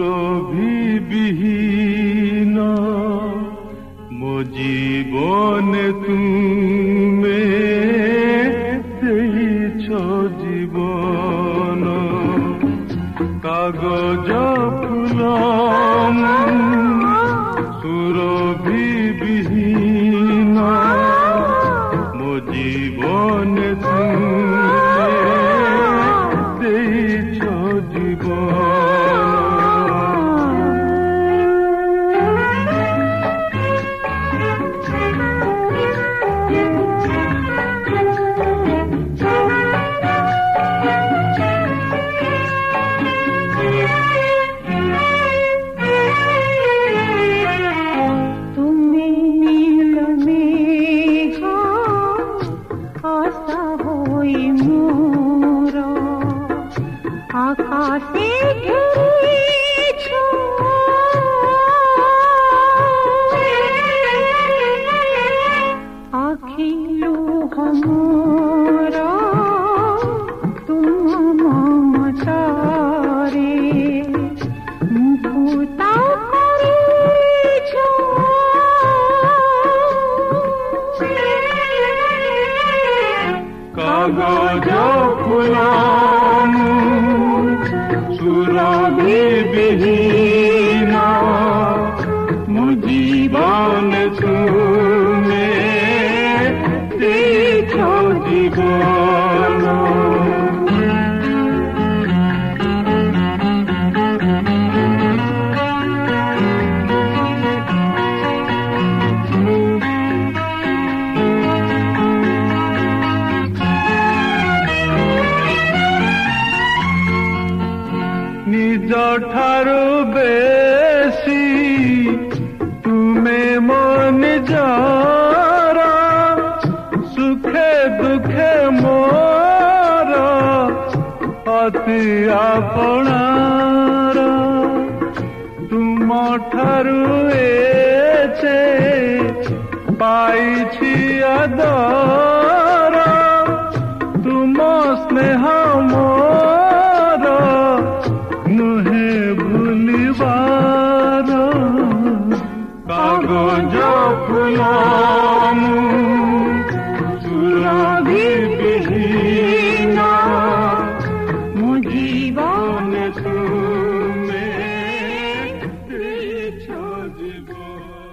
সুরভি বিহীন মো জীবনে তুমে ଦେଇଛ জীবন কাগজ ফুল সুরভি বিহীন মো জীবনে তুমে ଦେଇଛ জীবন आकाशे घेरेछ आखिलु हमर तुम ममतारे मुकुता करेछ कागज फुला सुरभि विहीन मो जीवन तुमे ଦେଇଛ জীবন निज ठारू बेसी तुमे मो निजर सुखे दुखे मोर अति आपणार तुम ठारू एचे पाइछि आदर तुम स्नेह मोर नुहे भूलिबार कागज फूल सुरभि विहीन मो जीवन तुमे ଦେଇଛ জীবন।